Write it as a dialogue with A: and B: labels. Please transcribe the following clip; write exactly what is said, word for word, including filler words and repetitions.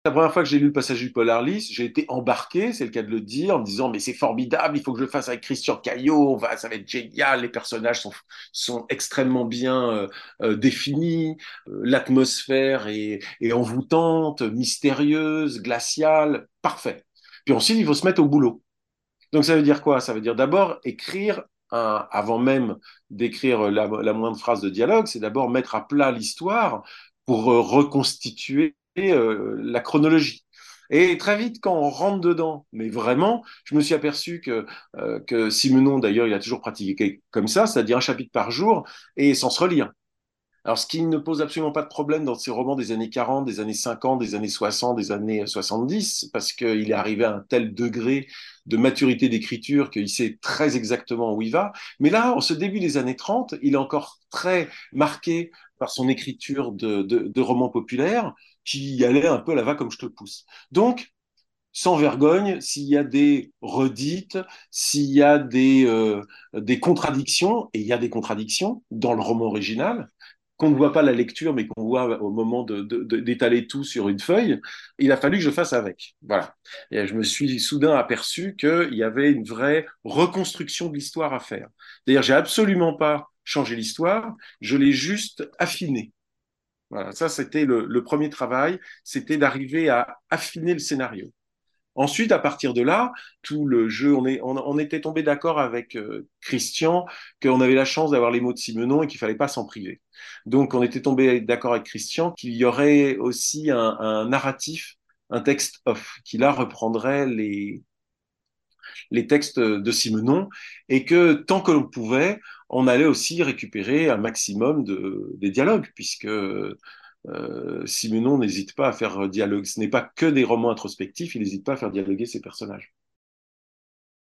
A: La première fois que j'ai lu le passage du Polarlis, j'ai été embarqué, c'est le cas de le dire, en me disant mais c'est formidable, il faut que je le fasse avec Christian Caillot, on va, ça va être génial, les personnages sont, sont extrêmement bien euh, euh, définis, euh, l'atmosphère est, est envoûtante, mystérieuse, glaciale, parfait. Puis ensuite, il faut se mettre au boulot. Donc ça veut dire quoi? Ça veut dire d'abord écrire, un, avant même d'écrire la, la moindre phrase de dialogue, c'est d'abord mettre à plat l'histoire pour euh, reconstituer euh, la chronologie. Et très vite, quand on rentre dedans, mais vraiment, je me suis aperçu que, euh, que Simenon, d'ailleurs, il a toujours pratiqué comme ça, c'est-à-dire un chapitre par jour et sans se relire. Alors, ce qui ne pose absolument pas de problème dans ces romans des années quarante, des années cinquante, des années soixante, des années soixante-dix, parce qu'il est arrivé à un tel degré de maturité d'écriture qu'il sait très exactement où il va. Mais là, en ce début des années trente, il est encore très marqué par son écriture de, de, de romans populaires qui allait un peu à la va comme je te pousse. Donc, sans vergogne, s'il y a des redites, s'il y a des, euh, des contradictions, et il y a des contradictions dans le roman original, qu'on ne voit pas la lecture, mais qu'on voit au moment de, de, de, d'étaler tout sur une feuille, il a fallu que je fasse avec. Voilà. Et je me suis soudain aperçu qu'il y avait une vraie reconstruction de l'histoire à faire. D'ailleurs, j'ai absolument pas changé l'histoire, je l'ai juste affinée. Voilà, ça c'était le, le premier travail, c'était d'arriver à affiner le scénario. Ensuite, à partir de là, tout le jeu, on, est, on, on était tombé d'accord avec euh, Christian qu'on avait la chance d'avoir les mots de Simenon et qu'il fallait pas s'en priver. Donc, on était tombé d'accord avec Christian qu'il y aurait aussi un, un narratif, un texte off, qui là reprendrait les, les textes de Simenon et que tant que l'on pouvait, on allait aussi récupérer un maximum de, des dialogues, puisque euh, Simenon n'hésite pas à faire dialogue. Ce n'est pas que des romans introspectifs, il n'hésite pas à faire dialoguer ses personnages.